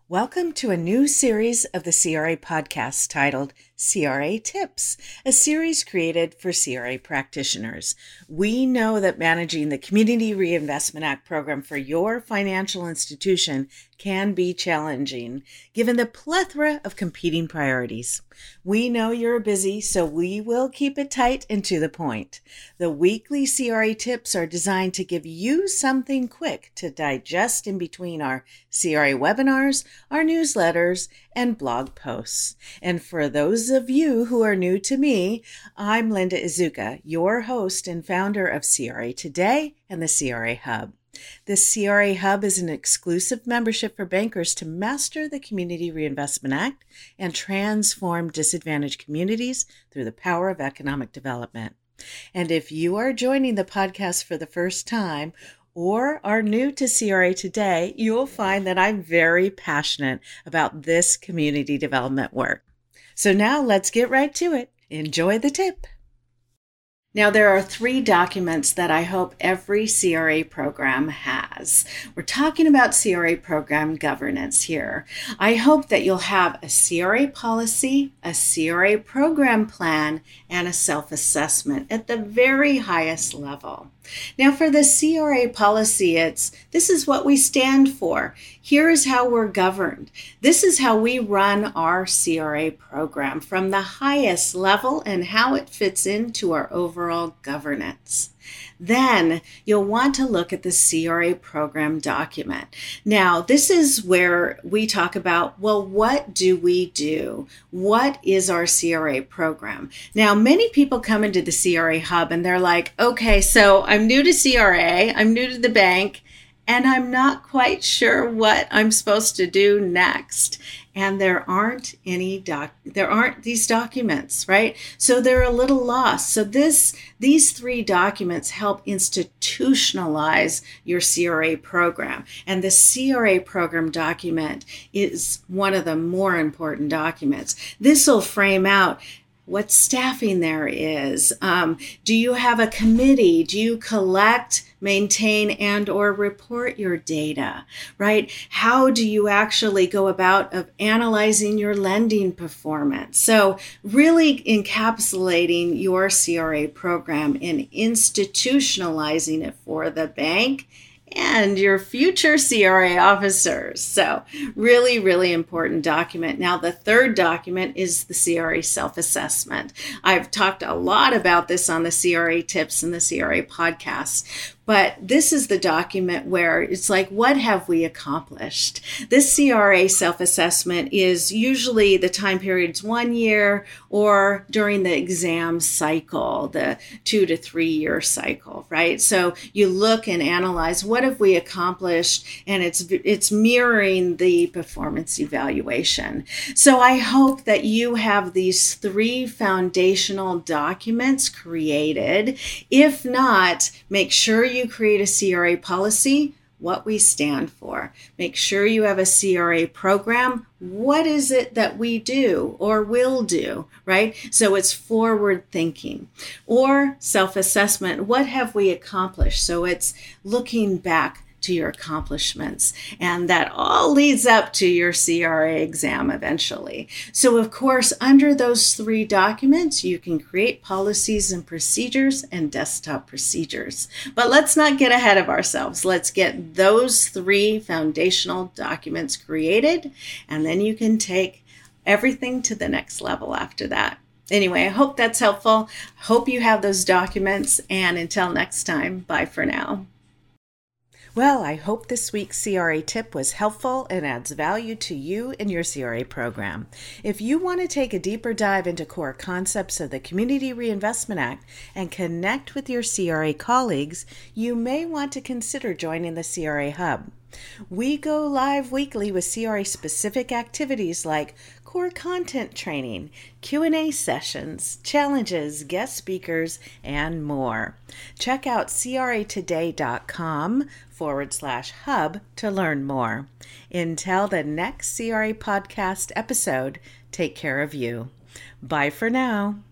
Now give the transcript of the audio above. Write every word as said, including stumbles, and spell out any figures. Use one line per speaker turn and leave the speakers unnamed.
Welcome to a new series of the C R A podcast titled C R A Tips, a series created for C R A practitioners. We know that managing the Community Reinvestment Act program for your financial institution can be challenging, given the plethora of competing priorities. We know you're busy, so we will keep it tight and to the point. The weekly C R A tips are designed to give you something quick to digest in between our C R A webinars, our newsletters, and blog posts. And for those of you who are new to me, I'm Linda Izuka, your host and founder of C R A Today and the C R A Hub. The C R A Hub is an exclusive membership for bankers to master the Community Reinvestment Act and transform disadvantaged communities through the power of economic development. And if you are joining the podcast for the first time or are new to C R A Today, you'll find that I'm very passionate about this community development work. So now let's get right to it. Enjoy the tip. Now, there are three documents that I hope every C R A program has. We're talking about C R A program governance here. I hope that you'll have a C R A policy, a C R A program plan, and a self-assessment at the very highest level. Now, for the C R A policy, it's this is what we stand for. Here is how we're governed. This is how we run our C R A program from the highest level and how it fits into our overall governance. Then you'll want to look at the C R A program document. Now, this is where we talk about, well, what do we do? What is our C R A program? Now, many people come into the C R A Hub and they're like, okay, so I'm new to C R A, I'm new to the bank, and I'm not quite sure what I'm supposed to do next. And there aren't any doc, there aren't these documents, right? So they're a little lost. So this, these three documents help institutionalize your C R A program. And the C R A program document is one of the more important documents. This will frame out what staffing there is. Um, do you have a committee? Do you collect, maintain, and or report your data, right? How do you actually go about of analyzing your lending performance? So really encapsulating your C R A program and institutionalizing it for the bank and your future C R A officers. So really, really important document. Now, the third document is the C R A self-assessment. I've talked a lot about this on the C R A tips and the C R A podcast. But this is the document where it's like, what have we accomplished? This C R A self-assessment is usually the time period's one year or during the exam cycle, the two to three year cycle, right? So you look and analyze what have we accomplished, and it's it's mirroring the performance evaluation. So I hope that you have these three foundational documents created. If not, make sure you You create a C R A policy, what we stand for. Make sure you have a C R A program. What is it that we do or will do, right? So it's forward thinking. Or self-assessment. What have we accomplished? So it's looking back to your accomplishments. And that all leads up to your C R A exam eventually. So of course, under those three documents, you can create policies and procedures and desktop procedures. But let's not get ahead of ourselves. Let's get those three foundational documents created, and then you can take everything to the next level after that. Anyway, I hope that's helpful. Hope you have those documents, and until next time, bye for now. Well, I hope this week's C R A tip was helpful and adds value to you and your C R A program. If you want to take a deeper dive into core concepts of the Community Reinvestment Act and connect with your C R A colleagues, you may want to consider joining the C R A Hub. We go live weekly with C R A-specific activities like core content training, Q and A sessions, challenges, guest speakers, and more. Check out cratoday.com forward slash hub to learn more. Until the next C R A podcast episode, take care of you. Bye for now.